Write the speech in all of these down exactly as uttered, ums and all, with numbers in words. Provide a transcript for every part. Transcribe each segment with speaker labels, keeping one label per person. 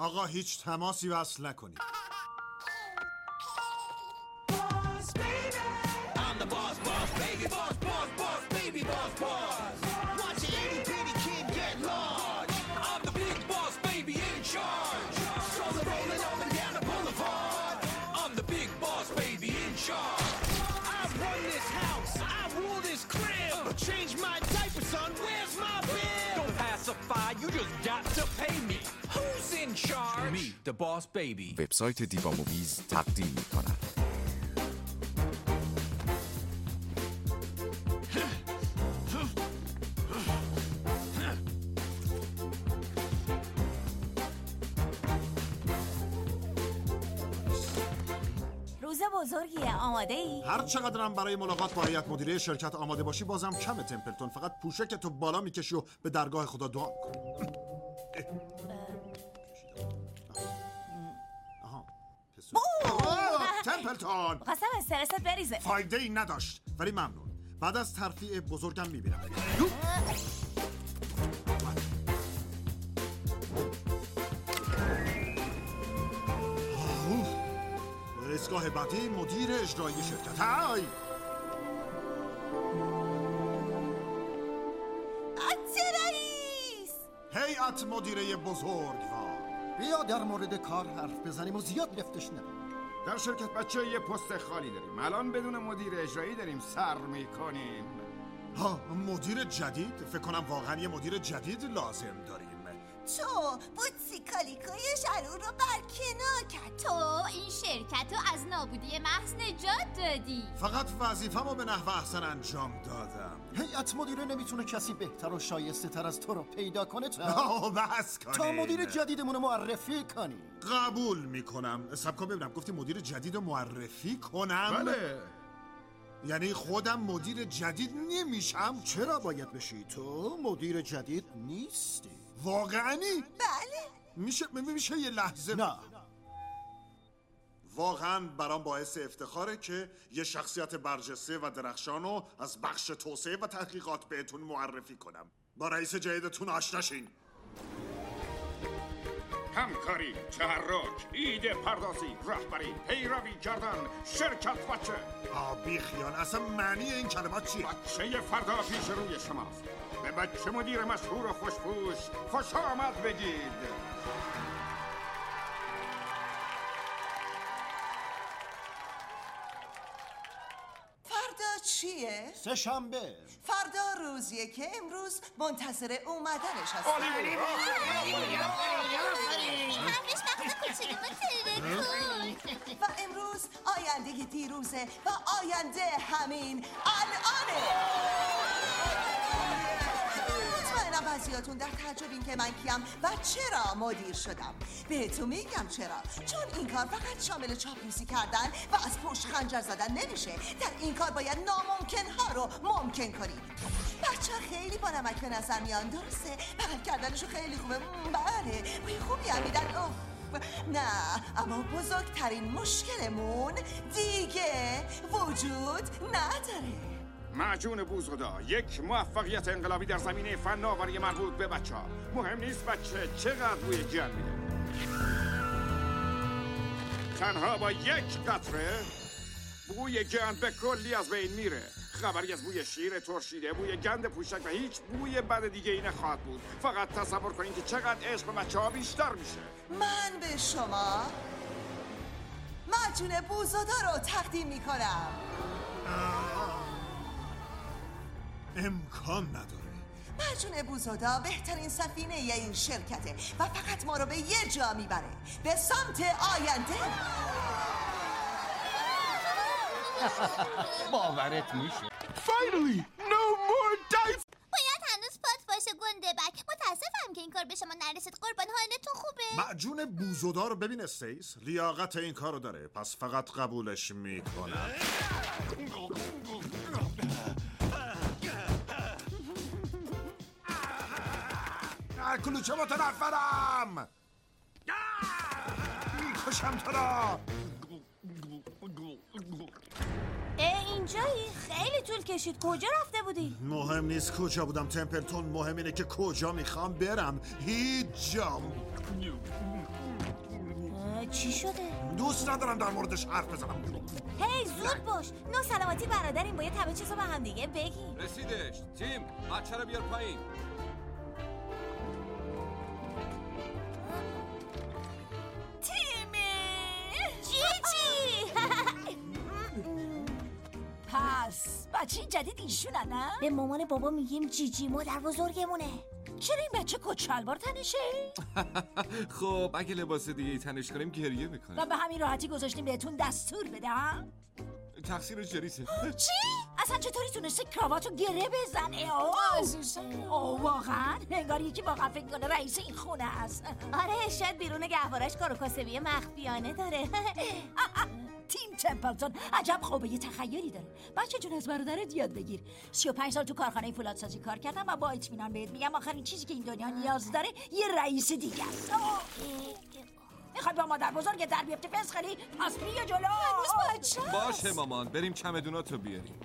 Speaker 1: آقا هیچ تماسی وصل نکنید.
Speaker 2: Change my diaper, son. Where's my bill? Don't pacify. You just got to pay me. Who's in charge? Me, the boss baby.
Speaker 3: وبسایت دیوا موویز تقدیم می‌کند.
Speaker 4: روز بزرگیه، آماده ای؟
Speaker 1: هر چقدرم برای ملاقات با هیئت مدیره شرکت آماده باشی بازم کمه تمپلتون. فقط پوشه که تو بالا میکشی و به درگاه خدا دعا میکنی. آها تمپلتون
Speaker 4: قسم استرست بریزه.
Speaker 1: فایده ای نداشت ولی ممنون. بعد از ترفیع بزرگم میبینم. ایستگاه بعدی مدیر اجرایی شرکت. های
Speaker 4: رئیس،
Speaker 1: هیئت مدیره بزرگوار،
Speaker 5: بیا در مورد کار حرف بزنیم و زیاد لفتش ندیم.
Speaker 6: در شرکت بچه یه پست خالی داریم. الان بدون مدیر اجرایی داریم سر میکنیم.
Speaker 1: ها مدیر جدید؟ فکر کنم واقعا یه مدیر جدید لازم داریم.
Speaker 7: تو بوتسی کالیکوی شرور رو برکنار کرد.
Speaker 8: تو این شرکت رو از نابودی محض نجات دادی.
Speaker 1: فقط وظیفه‌مو به نحو احسن انجام دادم.
Speaker 5: هیئت مدیره نمیتونه کسی بهتر و شایسته تر از تو رو پیدا کنه تا
Speaker 1: آه بس کنین.
Speaker 5: تا مدیر جدیدمون رو معرفی کنی.
Speaker 1: قبول میکنم. سب کن ببینم، گفتی مدیر جدید رو معرفی کنم؟
Speaker 6: بله.
Speaker 1: یعنی خودم مدیر جدید نمیشم؟
Speaker 5: چرا باید بشی؟ تو مدیر جدید نیستی.
Speaker 1: واقعنی؟
Speaker 7: بله.
Speaker 1: میشه میشه یه لحظه؟
Speaker 5: نه.
Speaker 1: واقعا برام باعث افتخاره که یه شخصیت برجسته و درخشانو از بخش توسعه و تحقیقات بهتون معرفی کنم. با رئیس جدیدتون آشنا شین.
Speaker 6: همکاری، تحرک، ایده پردازی، رهبری، پیروی کردن، شرکت بچه.
Speaker 1: آبی خیال، اصلا معنی این کلمات چیه؟
Speaker 6: بچه فردا پیش روی شماست. به بچه مدیر مشهور و خوشپوش خوش آمد بگید.
Speaker 7: فردا چیه؟
Speaker 5: سه شنبه.
Speaker 7: فردا روزیه که امروز منتظر اومدنش هست. و امروز آینده دیروزه و آینده همین الانه. مطمئنم بعضیاتون در تعجب این که من کیم و چرا مدیر شدم. بهتون میگم چرا. چون این کار فقط شامل چاپلوسی کردن و از پشت خنجر زدن نمیشه. در این کار باید ناممکن ها رو ممکن کنید. بچه ها خیلی با نمک به نظر میان، درسته؟ بغل کردنشو خیلی خوبه. بله بوی خوبی هم میدن. نه اما بزرگترین مشکلمون دیگه وجود نداره.
Speaker 6: معجون بوزغدا، یک موفقیت انقلابی در زمینه فناوری مربوط به بچه ها. مهم نیست بچه چقدر بوی گند میده، تنها با یک قطره بوی گند به کلی از بین میره. خبری از بوی شیر ترشیده، بوی گند پوشک و هیچ بوی بد دیگه ای نخواهد بود. فقط تصور کنید که چقدر عشق به بچه ها بیشتر میشه.
Speaker 7: من به شما معجون بوزودا رو تقدیم میکنم.
Speaker 1: امکان نداره.
Speaker 7: معجون بوزودا بهترین سفینه ی این شرکته و فقط ما رو به یه جا میبره، به سمت آینده.
Speaker 5: باورت میشه؟
Speaker 2: Finally! No more dice!
Speaker 8: باید هنوز پات باشه گنده بک. متاسفم که این کار به شما نرسید. قربان حالتون خوبه؟
Speaker 1: معجون بوزودا رو ببین استیس، لیاقت این کارو داره، پس فقط قبولش میکنم. کلوچه متنفرم، میکشم تو را.
Speaker 4: اینجایی؟ خیلی طول کشید. کجا رفته بودی؟
Speaker 1: مهم نیست کجا بودم تمپلتون، مهم اینه که کجا میخوام برم. هیچ جام.
Speaker 4: چی شده؟
Speaker 1: دوست ندارم در موردش حرف بزنم.
Speaker 4: هی زود باش. نو سلامتی برادریم، باید همه چیزو به هم دیگه بگیم.
Speaker 2: رسیدش. تیم بچه رو بیار پایین.
Speaker 9: پس بچه جدید ایشونه نه؟
Speaker 4: به مامان بابا میگیم جیجی، مادر بزرگمونه.
Speaker 9: چرا این بچه کت شلوار تنشه؟
Speaker 3: خب اگه لباس دیگه ای تنش کنیم گریه میکنه
Speaker 9: و به همین راحتی گذاشتیم بهتون دستور بدم؟
Speaker 3: تقصیر جریسه.
Speaker 9: چی؟ اصلا چطوری تونسته کراواتو گره بزنه؟ اوه واقعا؟ انگار یکی واقعا فکر کنه رئیس این خونه است.
Speaker 4: آره شاید بیرون گهوارش کار و کاسبی مخفیانه داره.
Speaker 9: تیم تمپلتون عجب خوبه، یه تخیلی داره. بچه جون از برادرت یاد بگیر. سی و پنج سال تو کارخانه فولادسازی کار کردم و با اطمینان بهت میگم آخرین چیزی که این دنیا نیاز داره یه رئیس دیگه است. میخوای با مادر بزرگ در بیفته فسخری؟ پس بیا جلو. هنوز بچه
Speaker 3: باشه مامان، بریم چمدوناتو بیاریم.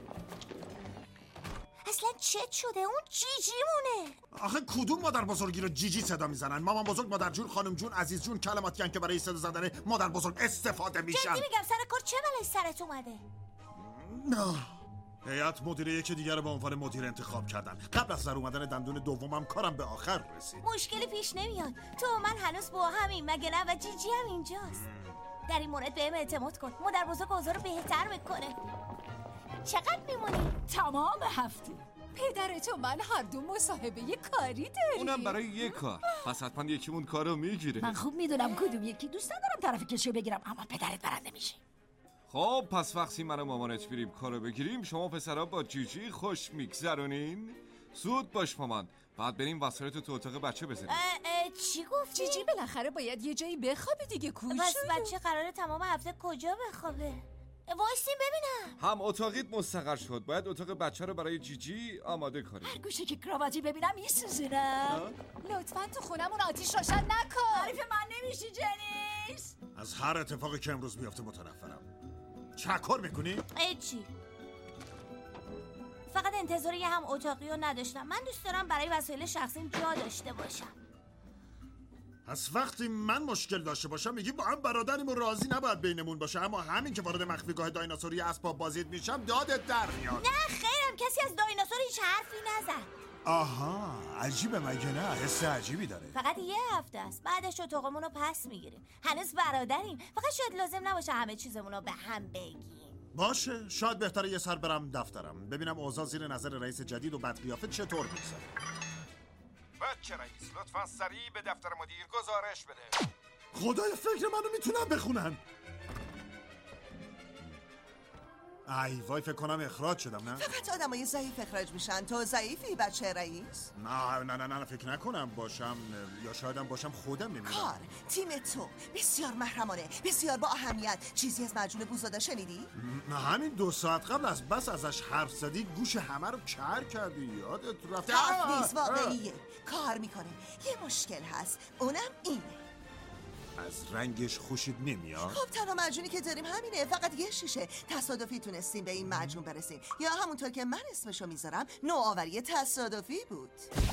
Speaker 4: اصلا چت شده؟ اون جیجیمونه.
Speaker 1: آخه کدوم مادر بزرگی رو جیجی صدا میزنن؟ مامان بزرگ، مادر جون، خانم جون، عزیز جون کلماتی هن که برای صدا زدن مادر بزرگ استفاده میشن.
Speaker 4: جدی میگم سر کار چه بلایی سرت اومده؟
Speaker 1: نه هیئت مدیره یکی دیگر رو به عنوان مدیر انتخاب کردن. قبل از در اومدن دندون دومم کارم به آخر رسید.
Speaker 4: مشکلی پیش نمیاد. تو و من هنوز با همین مگه نه؟ و جیجی هم اینجاست. در این مورد بهم اعتماد کن. مادر بزرگ اوضاع رو بهتر میکنه. چقدر میمونی؟
Speaker 9: تمام هفته. پدرت و من هر دو مصاحبه کاری داریم.
Speaker 3: اونم برای یه کار. پس حتما یکیمون کارو میگیره.
Speaker 9: من خوب میدونم کدوم یکی. دوست ندارم طرف کشیو بگیرم اما پدرت برنده میشه.
Speaker 3: خب پس وقتی من و مامانت بریم کارو بگیریم، شما پسرا با جیجی خوش میگذرونین. زود باش مامان، بعد بریم وسایلتو تو اتاق بچه بزنیم.
Speaker 4: چی گفتی؟
Speaker 9: جیجی بالاخره باید یه جایی بخوابه دیگه. کوچولو.
Speaker 4: پس بچه قراره تمام هفته کجا بخوابه؟ وایسین ببینم.
Speaker 3: هم اتاقیت مستقر شد، باید اتاق بچه رو برای جیجی آماده کنیم.
Speaker 9: هر گوشه که کراواتی ببینم میسوزونم. لطفاً تو خونمون آتیش روشن نکن. حریف من نمیشی جنیس.
Speaker 1: از هر اتفاقی که امروز میافته متنفرم. چکر میکنی؟
Speaker 4: ای چی؟ فقط انتظار یه هم اتاقی رو نداشتم. من دوست دارم برای وسایل شخصیم جا داشته باشم.
Speaker 1: از وقتی من مشکل داشته باشم میگی با هم برادریم و راضی نباید بینمون باشه، اما همین که وارد مخفیگاه دایناسوری اسباب بازیت میشم دادت در میاد.
Speaker 4: نه خیرم، کسی از دایناسور هیچ حرفی نزد.
Speaker 1: آها عجیبه مگه نه؟ حس عجیبی داره.
Speaker 4: فقط یه هفته است، بعدش اتاقمون رو پس میگیریم. هنوز برادریم، فقط شاید لازم نباشه همه چیزمون رو به هم بگیم.
Speaker 1: باشه، شاید بهتره یه سر برم دفترم ببینم اوضاع زیر نظر رئیس جدید و بدقیافه چطور میگذره.
Speaker 6: بچه رئیس لطفا سریع به دفتر مدیر گزارش بده.
Speaker 1: خدای فکر منو میتونن بخونن. ای وای فکر کنم اخراج شدم. نه
Speaker 7: فقط آدمای ضعیف اخراج میشن. تو ضعیفی بچه رئیس؟
Speaker 1: نه نه نه نه فکر نکنم باشم، یا شایدم باشم خودم نمیدونم.
Speaker 7: کار تیم تو بسیار محرمانه، بسیار با اهمیت. چیزی از مجنون بوزادا شنیدی؟
Speaker 1: نه همین دو ساعت قبل از بس ازش حرف زدی گوش همه رو کر کردی. یادت رفته؟
Speaker 7: حرف نیست، واقعیه. کار میکنه. یه مشکل هست، اونم اینه.
Speaker 1: از رنگش خوشت نمیاد؟
Speaker 7: خب تنها مجنونی که داریم همینه، فقط یه شیشه. تصادفی تونستیم به این مجنون برسیم، یا همونطور که من اسمشو میذارم نوآوری تصادفی بود.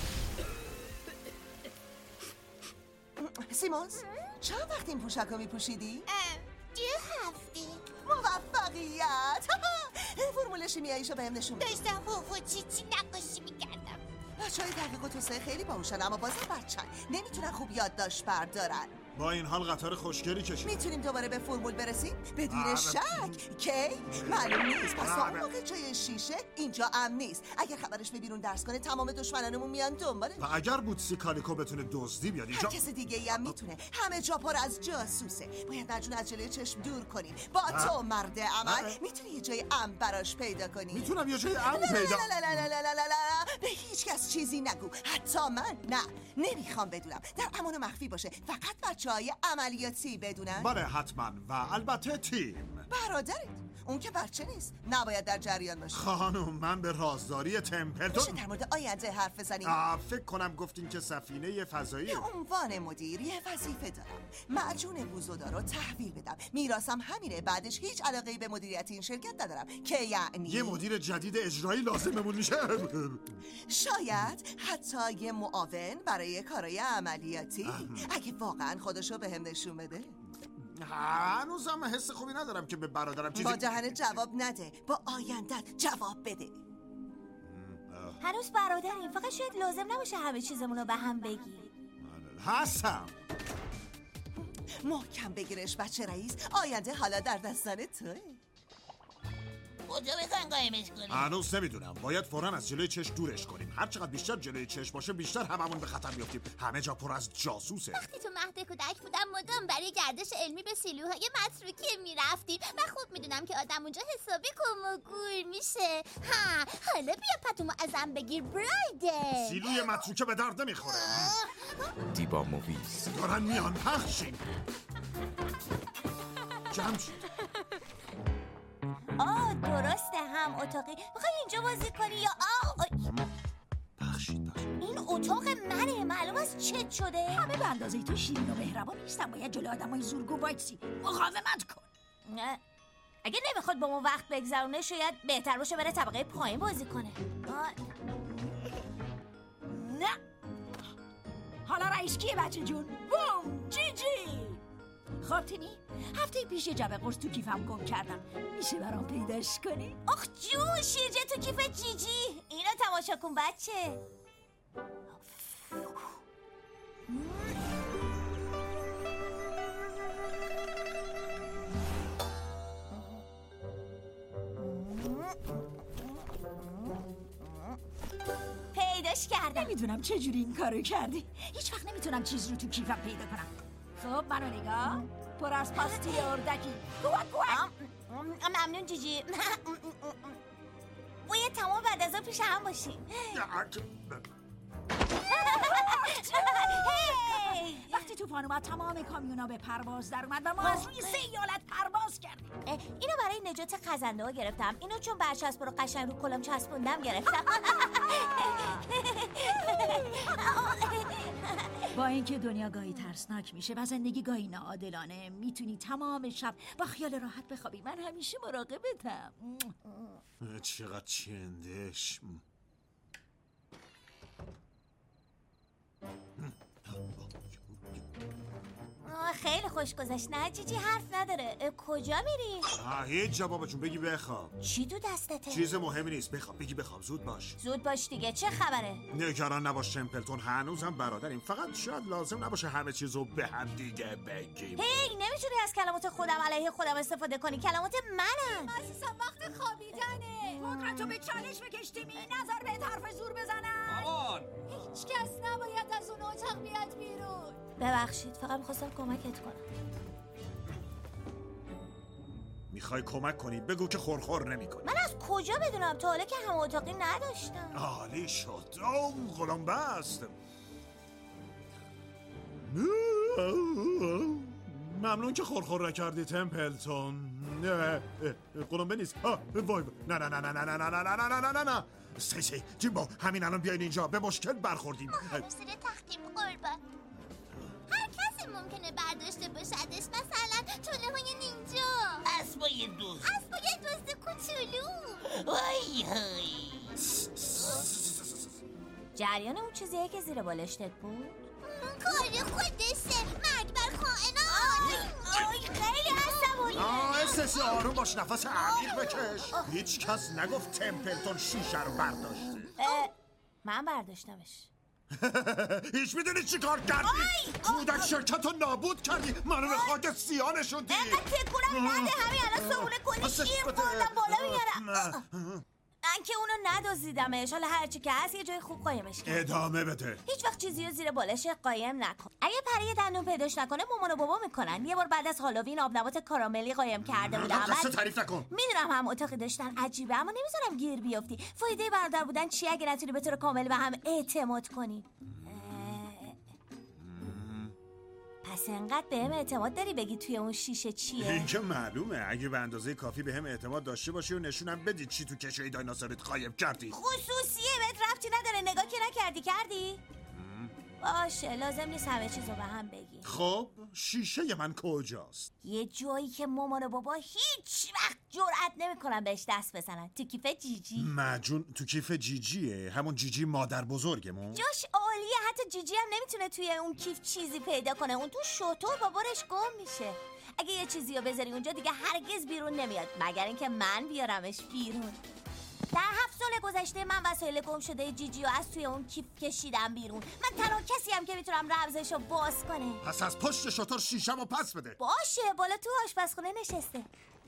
Speaker 7: سیمونز چند وقت این پوشک رو میپوشیدی؟
Speaker 8: یه هفته
Speaker 7: موفقیت. فرمول شیمیاییشو بهم نشون بده.
Speaker 8: داشتم فوفو چی چی نقاشی میکردم.
Speaker 7: بچه های تحقیق و توسعه خیلی باهوشن اما بازم بچن، نمیتونن خوب یادداشت بردارن.
Speaker 1: با این حال قطار خوشگلی کشید.
Speaker 7: میتونیم دوباره به فرمول برسیم بدون
Speaker 1: آه،
Speaker 7: شک. کی؟ معلوم نیست. پس تا
Speaker 1: آه،
Speaker 7: اون موقع جای شیشه اینجا امن نیست. اگر خبرش به بیرون درس کنه تمام دشمنانمون میان دنبالش.
Speaker 1: و اگر بوتسی کالیکو بتونه دزدی بیاد
Speaker 7: هر
Speaker 1: اینجا،
Speaker 7: کس دیگه ای هم میتونه. همه جا پر از جاسوسه. باید مجنون از جلوی چشم دور کنیم. با تو مرد عمل میتونی یه جای امن براش پیدا کنی.
Speaker 1: میتونم یه جای امن
Speaker 7: لا لا
Speaker 1: پیدا.
Speaker 7: لا لا لا لا لا لا لا. به هیچ کس چیزی نگو، حتی من نه. نمیخوام بدونم. در امان و مخفی باشه. فقط بچهای عملیاتی بدونن.
Speaker 1: بله حتما و البته تیم.
Speaker 7: برادرت اون که بچه نیست، نباید در جریان باشه.
Speaker 1: خانم من به رازداری
Speaker 7: میشه
Speaker 1: تمپلتون
Speaker 7: در مورد آینده حرف بزنیم؟
Speaker 1: آه، فکر کنم گفتین که سفینه فضایی.
Speaker 7: به عنوان مدیر یه وظیفه دارم، معجون بوزودا رو تحویل بدم. میراثم همینه، بعدش هیچ علاقه‌ای به مدیریت این شرکت ندارم. که یعنی
Speaker 1: یه مدیر جدید اجرایی لازممون میشه.
Speaker 7: شاید حتی یه معاون برای کارهای عملیاتی، اگه واقعا خودشو به هم نشون بده.
Speaker 1: هنوزم حس خوبی ندارم که به برادرم چیزی
Speaker 7: با دهن جواب نده، با آیندت جواب بده.
Speaker 4: هنوز برادریم، فقط شاید لازم نباشه همه چیزمون رو به هم بگی.
Speaker 1: هستم.
Speaker 7: محکم بگیرش بچه رئیس، آینده حالا در دستان توه.
Speaker 10: کجا بزن قایمش کنیم؟
Speaker 1: هنوز نمیدونم. باید فوراً از جلوی چشم دورش کنیم. هر چقدر بیشتر جلوی چشم باشه بیشتر هممون به خطر میافتیم. همه جا پر از جاسوسه.
Speaker 8: وقتی تو مهد کودک بودم مدام برای گردش علمی به سیلوهای متروکه میرفتیم و خوب میدونم که آدم اونجا حسابی کم و گور میشه. ها حالا بیا پتومو ازم بگیر برایده.
Speaker 1: سیلوی متروکه به درد نمیخوره.
Speaker 2: دیبا موویز
Speaker 1: دارن میان، پخشین. جمع شد.
Speaker 4: آه درسته، هم اتاقی. میخوای اینجا بازی کنی یا آه
Speaker 1: بخشید بخشید.
Speaker 4: این اتاق منه، معلوم است چت شده.
Speaker 9: همه به اندازه تو شیرین و مهربان نیستن، باید جلو آدمای زورگو وایسی. مقاومت کن.
Speaker 4: نه اگه نمیخواد با ما وقت بگذرونه شاید بهتر باشه بره طبقه پایین بازی کنه. آه.
Speaker 9: نه حالا رئیس کیه بچه جون؟ بوم جی جی. خب تیمی هفته پیش یه جبه قرص تو کیفم گم کردم، میشه برام پیداش کنی؟
Speaker 4: آخ جون، شیرجه تو کیف جیجی. اینو تماشا کن بچه. پیداش کردم.
Speaker 9: نمیدونم چجوری این کارو کردی. هیچ وقت نمیتونم چیز رو تو کیفم پیدا کنم. خب منو نگاه، پر از پاستی اردکی. کوک کوک.
Speaker 4: ممنون جیجی. باید تمام بعد از اون پیش هم باشیم.
Speaker 9: وقتی طوفان اومد تمام کامیونا به پرواز در اومد و ما از روی سه ایالت پرواز کردیم.
Speaker 4: اینو برای نجات خزنده ها گرفتم. اینو چون برچسب رو قشنگ رو کلم چسبوندم گرفتم.
Speaker 9: با اینکه دنیا گاهی ترسناک میشه و زندگی گاهی ناعادلانه، میتونی تمام شب با خیال راحت بخوابی. من همیشه مراقبتم.
Speaker 1: چقدر چندش.
Speaker 4: خیلی خوش گذشت. نه جیجی حرف نداره. کجا میری؟
Speaker 1: هیچ جا بابا جون، بگی بخواب.
Speaker 4: چی تو دستته؟
Speaker 1: چیز مهمی نیست. بخواب، بگی بخواب. زود باش.
Speaker 4: زود باش دیگه. چه خبره؟
Speaker 1: نگران نباش تمپلتون، هنوزم برادریم. فقط شاید لازم نباشه همه چیزو به هم دیگه بگیم.
Speaker 4: هی نمیتونی از کلمات خودم علیه خودم استفاده کنی. کلمات منن.
Speaker 9: عزیزم وقت خوابیدنه. قدرتو به چالش بکشتیمی. نظر بهت حرف زور بزنم.
Speaker 3: مامان
Speaker 9: هیچ کس نباید از اون اتاق بیاد بیرون.
Speaker 4: ببخشید، فقط میخواستم کمکت کنم.
Speaker 1: میخوای کمک کنی؟ بگو که خورخور نمی کنی.
Speaker 4: من از کجا بدونم؟ تا حالا که هم اتاقی نداشتم.
Speaker 1: عالی شد. اوه غلام بست. ممنون که خورخور نکردی تمپلتون. نه قلمبه نیست. وای نه نه نه نه نه نه نه نه نه نه نه نه. سی سی جیمبو، همین الان بیاین اینجا، به مشکل برخوردیم.
Speaker 8: سر تختیم قربان. هر کسی ممکنه برداشته باشدش، مثلا توله های نینجا،
Speaker 10: اسبای دوست،
Speaker 8: اسبای دوست کوچولو.
Speaker 10: وای های
Speaker 4: جریان اون چیزیه که زیر بالشتت بود؟
Speaker 8: کار خودشه. مرگ بر خائنان.
Speaker 4: آی خیلی عصبانی.
Speaker 1: آه سسی آروم باش، نفس عمیق بکش. هیچ کس نگفت تمپلتون شیشه رو برداشته.
Speaker 4: من برداشتمش.
Speaker 1: هیچ میدونی چی کار کردی؟ کودک شرکت رو نابود کردی. منو به خاک سیاه نشوندی.
Speaker 4: اینقدر تکونم نده، همین الان صبونه کنی شیر خوردم بالا میارم. من که اونو ندازیدمش. حالا هرچی که هست یه جای خوب قایمش کرد.
Speaker 1: ادامه بده.
Speaker 4: هیچ وقت چیزی رو زیر بالش قایم نکن. اگه پری دندون پیداش نکنه مامان و بابا میکنن. یه بار بعد از هالووین آبنبات کاراملی قایم کرده بودم.
Speaker 1: قصه تعریف نکن.
Speaker 4: میدونم هم اتاقی داشتن عجیبه، اما نمیذارم گیر بیافتی. فایده برادر بودن چی اگه نتونی به طور کامل به هم اعتماد کنی؟ پس انقدر بهم اعتماد داری بگی توی اون شیشه چیه؟
Speaker 1: این که معلومه. اگه به اندازه کافی بهم اعتماد داشته باشی و نشونم بدی چی تو کشوی دایناسورت قایم کردی.
Speaker 4: خصوصیه، بهت ربطی نداره. نگاه که نکردی کردی؟ باشه، لازم نیست همه چیزو به هم بگی.
Speaker 1: خب شیشه من کجاست؟
Speaker 4: یه جایی که مامان و بابا هیچ وقت جرئت نمیکنن بهش دست بزنن. تو کیف جیجی.
Speaker 1: مجون تو کیف جیجیه؟ همون جیجی مادر بزرگمون؟
Speaker 4: جاش عالیه. حتی جیجی هم نمیتونه توی اون کیف چیزی پیدا کنه. اون تو شطور با برش گم میشه. اگه یه چیزی رو بذاری اونجا دیگه هرگز بیرون نمیاد مگر اینکه من بیارمش بیرون. در هفت سال گذشته من وسایل گم شده جیجی رو از توی اون کیف کشیدم بیرون. من تنها کسی هم که میتونم رمزش رو باز کنه.
Speaker 1: پس از پشت شطور شیشم رو پس بده.
Speaker 4: باشه، بالا تو آشپزخونه نشسته.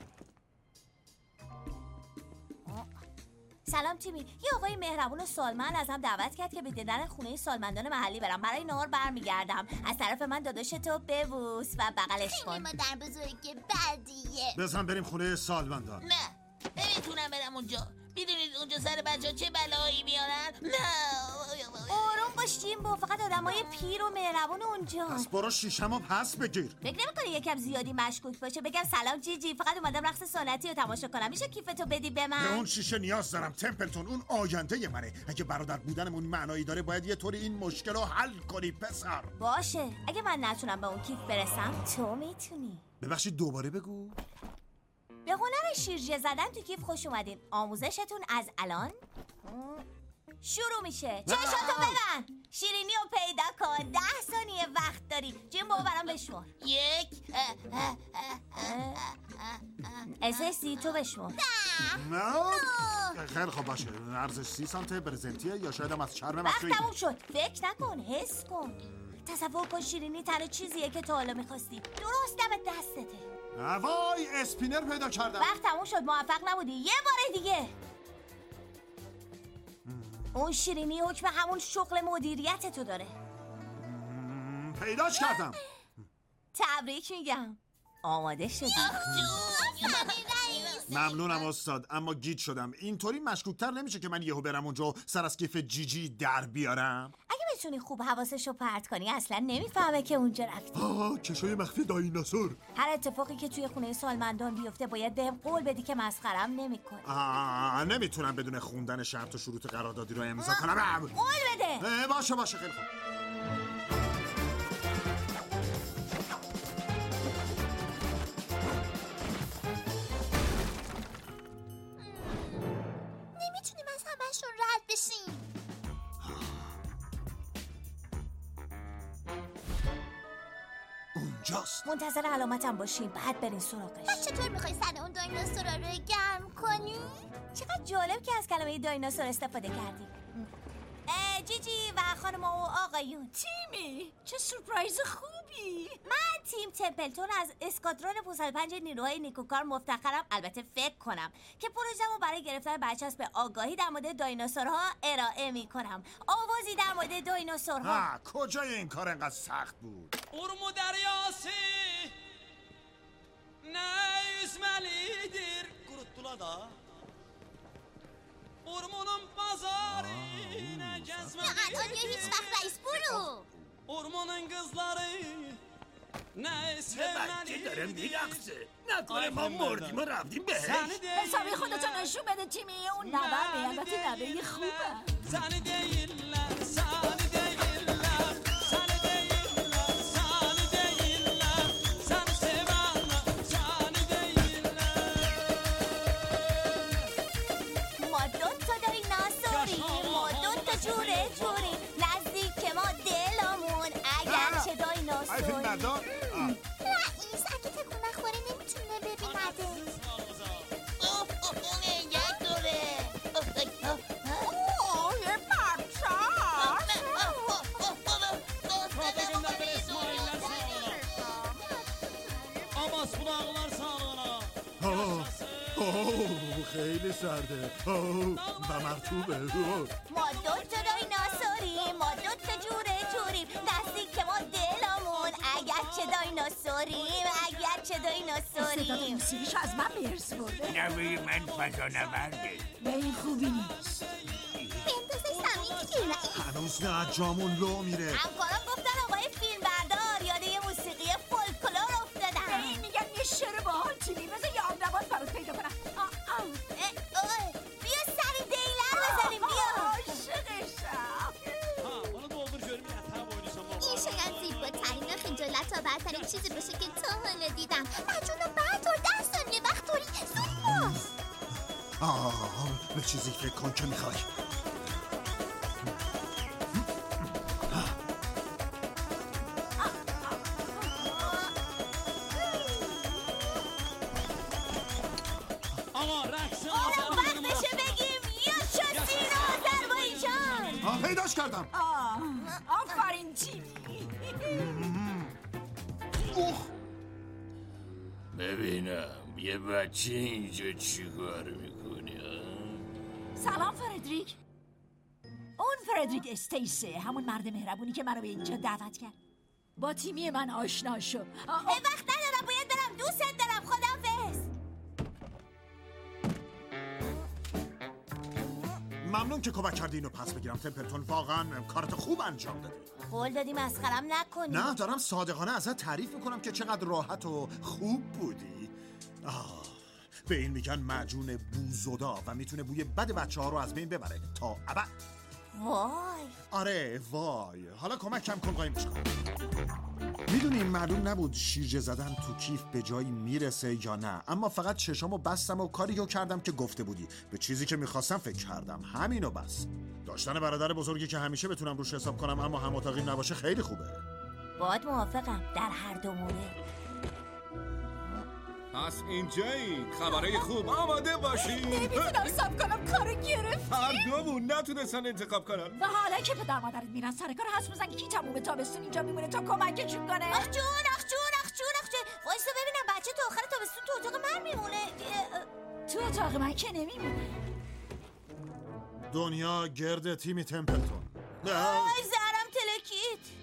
Speaker 4: سلام تیمی. یه آقای مهربون و سالمند ازم دعوت کرد که به دیدن خونه سالمندان محلی برم. برای نهار برمیگردم. از طرف من داداش تو ببوس و بغلش کن.
Speaker 8: خیلی مادر بزرگ بدیه.
Speaker 1: بزن بریم خونه سالمندان.
Speaker 10: نه نمیتونم برم اونجا. میدونید اونجا سر بچه ها چه بلایی میارن؟ نه
Speaker 4: آروم باش جیمبو، فقط آدمای پیر و مهربون اونجا.
Speaker 1: پس برو شیشم رو پس بگیر.
Speaker 4: فکر نمی‌کنی یکم زیادی مشکوک باشه بگم سلام جیجی فقط اومدم رقص سنتی رو تماشا کنم، میشه کیفتو بدی به من؟
Speaker 1: به اون شیشه نیاز دارم تمپلتون، اون آینده منه. اگه برادر بودنمون معنایی داره باید یه طوری این مشکل رو حل کنی پسر.
Speaker 4: باشه، اگه من نتونم به اون کیف برسم تو میتونی.
Speaker 1: ببخشید دوباره بگو.
Speaker 4: به هنر شیرجه زدن تو کیف خوش اومدین. آموزشتون از الان شروع میشه. چشاتو ببند. شیرینی رو پیدا کن. ده ثانیه وقت داری. جیمبو برام بشمار.
Speaker 10: یک
Speaker 4: اساسی تو بشمار.
Speaker 1: نه خیلی خوب باشه. ارزش سی سانته برزنتیه یا شاید هم از چرم مصنوعی.
Speaker 4: وقت تموم شد. فکر نکن، حس کن. تصور کن شیرینی تنها چیزیه که تا حالا میخواستی. درست دم دستته.
Speaker 1: وای اسپینر پیدا کردم.
Speaker 4: وقت تموم شد. موفق نبودی. یه بار دیگه. اون شیرینی حکم همون شغل مدیریت تو داره.
Speaker 1: پیداش کردم.
Speaker 4: تبریک میگم. آماده شدی؟
Speaker 1: ممنونم استاد، اما گیج شدم. اینطوری مشکوکتر نمیشه که من یهو برم اونجا و سر از کیف جیجی در بیارم؟
Speaker 4: اگه بتونی خوب حواسشو پرت کنی اصلا نمیفهمه که اونجا رفتی.
Speaker 1: آه چشای مخفی دایناسور.
Speaker 4: هر اتفاقی که توی خونه سالمندان بیفته باید بهم قول بدی که مسخرم نمی‌کنی.
Speaker 1: آه نمیتونم بدون خوندن شرط و شروط قراردادی رو امضا کنم.
Speaker 4: قول بده.
Speaker 1: باشه باشه خیلی خوب.
Speaker 8: نمیتونیم از همشون رد بشیم.
Speaker 1: اونجاست.
Speaker 4: منتظر علامتم باشیم بعد برین سراغش.
Speaker 8: پس چطور میخوای سر اون دایناسورا رو گرم کنی؟
Speaker 4: چقدر جالب که از کلمه دایناسور استفاده کردی. جیجی و خانم و آقایون.
Speaker 9: تیمی چه سورپرایز خوبی.
Speaker 4: من تیم تمپلتون از اسکادرون پانصد و پنج نیروهای نیکوکار مفتخرم. البته فکر کنم که پروژه‌مو برای گرفتن برچسب آگاهی در مورد دایناسورها ارائه میکنم. آوازی در مورد دایناسورها.
Speaker 1: ها کجای این کار انقدر سخت بود؟
Speaker 2: Urmu deryası ne yüzmelidir. Kuruttular da. Urmunun pazarı ne
Speaker 8: نه
Speaker 2: gezmelidir.
Speaker 8: آنیا هیچ وقت رئیس برو.
Speaker 2: Urmunun kızları ne sevmelidir.
Speaker 10: داره میرقصه نکنه ما مردیم و رفتیم بهش.
Speaker 2: Seni
Speaker 9: حسابی
Speaker 2: değil,
Speaker 9: خودتو نشون بده تیمی. اون نبه البته نبه خوبه.
Speaker 2: seni değiller, seni değiller, seni değiller, seni değiller, seni sevenler, seni değiller.
Speaker 4: ما دوتا دایناسوریم، ما دوتا جوره جوریم، نزدیک ما دلمون اگرچه دایناسوریم.
Speaker 8: رئیس اگه تکون نخوره نمیتونه ببینده.
Speaker 10: اوه اون یک دوره.
Speaker 9: اوه یه
Speaker 2: Abbas kulaklar sağlığına.
Speaker 1: اوه خیلی سرده. اوه و مرطوبه.
Speaker 4: ما دوتا دایناسوریم، ما دوتا جوره جوریم، نزدیک ما دلمون اگرچه دایناسوریم، اگرچه
Speaker 9: صدا
Speaker 4: دایناسوریم.
Speaker 9: موسیقیش از من برس برده.
Speaker 10: نوی من فضا نورده.
Speaker 9: به این خوبی نیست.
Speaker 8: بندازه زمین دیگه رئیس.
Speaker 1: هنوز نه جامون لو میره.
Speaker 4: همکارم گفتن آقای فیلم بردار یاد یه موسیقی فولکلور افتادن.
Speaker 9: این میگن یه شعر باحال تیمی. بذار یه آبنبات برات پیدا کنم. آه، آه.
Speaker 4: اه، آه، بیا سری دیلر بزنیم بیا.
Speaker 9: عاشقشم.
Speaker 2: Ha, bunu doldur görüm yatağa boynusam
Speaker 8: این شاید زیباترین و خجالت آورترین چیزی باشه که تا حالا دیدم. مجنون و بردار ده ثانیه وقت داری. زود باش.
Speaker 1: آه به چیزی فکر کن که میخوای. آه پیداش کردم.
Speaker 9: آه آفرین تیمی.
Speaker 1: اوه
Speaker 11: ببینم یه بچه اینجا چی کار میکنی؟
Speaker 9: سلام فردریک. اون فردریک استیسه، همون مرد مهربونی که منو به اینجا دعوت کرد. با تیمی من آشنا شو.
Speaker 4: وقت ندارم، باید برم. دوست دارم. خداحافظ.
Speaker 1: ممنون که کمک کردی اینو پس بگیرم تمپلتون. واقعا کارت خوب انجام دادی.
Speaker 4: قول دادی مسخرم نکنی.
Speaker 1: نه دارم صادقانه ازت تعریف میکنم که چقدر راحت و خوب بودی. آه به این میگن معجون بوزودا و میتونه بوی بد بچه ها رو از بین ببره تا ابد.
Speaker 4: وای.
Speaker 1: آره وای. حالا کمکم کن قایمش کن. میدونی معلوم نبود شیرجه زدن تو کیف به جایی میرسه یا نه، اما فقط چشامو بستم و کاریو کردم که گفته بودی. به چیزی که میخواستم فکر کردم، همینو بس. داشتن برادر بزرگی که همیشه بتونم روش حساب کنم اما هم اتاقی نباشه خیلی خوبه.
Speaker 4: باهات موافقم در هر دو مورد.
Speaker 3: پس اینجایید. خبرای خوب آماده باشین.
Speaker 9: نمیتونم صبر کنم، کارو گرفتیم.
Speaker 3: هر دومون نتونستن انتخاب کنن.
Speaker 9: و حالا که پدر مادرت میرن سر کار، حس میزن که تموم تابستون اینجا میمونه تا کمکشون کنه.
Speaker 4: آخ جون آخ جون آخ جون آخ جون. وایسا ببینم بچه تا آخر تابستون تو اتاق من میمونه.
Speaker 9: تو اتاق من که نمیمونه.
Speaker 1: دنیا گرد تیمی تمپلتون.
Speaker 4: آی زهرم تلکید.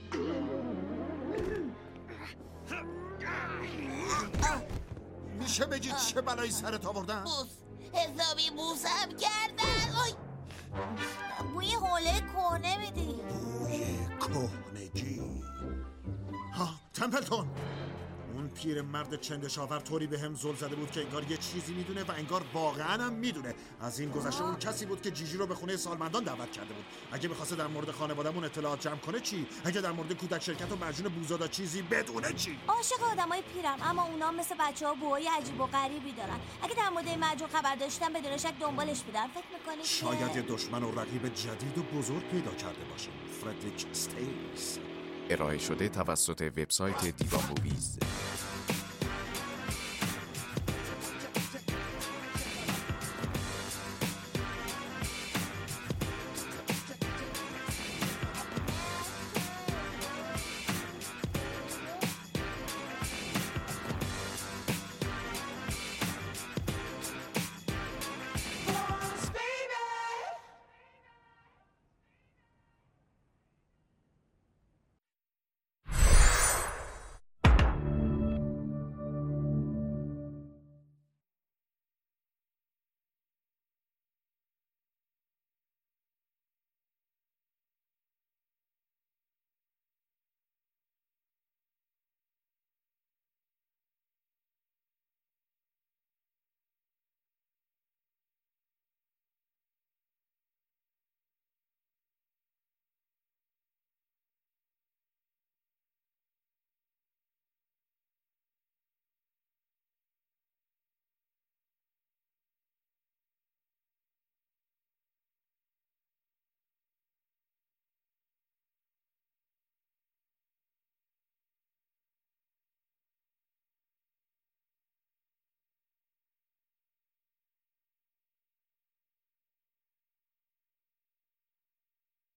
Speaker 1: میشه بگی چه بلایی سرت آوردن؟
Speaker 10: بوس حسابی بوسم کردن. آی
Speaker 4: بوی حوله کهنه میدی.
Speaker 1: بوی کهنگی. ها تمپلتون، اون پیر مرد چندشاور طوری به هم زل زده بود که انگار یه چیزی میدونه و انگار واقعا هم میدونه. از این گذشته اون کسی بود که جیجی رو به خونه سالمندان دعوت کرده بود. اگه میخواسته در مورد خانواده‌مون اطلاعات جمع کنه چی؟ اگه در مورد کودک شرکت و مجنون بوزادا چیزی بدونه چی؟
Speaker 4: عاشق آدمای پیرم، اما اونا مثل بچه‌ها بوهای عجیب و غریبی دارن. اگه در مورد این مجنون خبر داشتم بدون شک دنبالش بودم. فکر می‌کنی که
Speaker 1: شاید یه دشمن و رقیب جدید و بزرگ پیدا کرده باشه. فردریک استیس.
Speaker 12: ارائه شده توسط وبسایت دیوا موویز.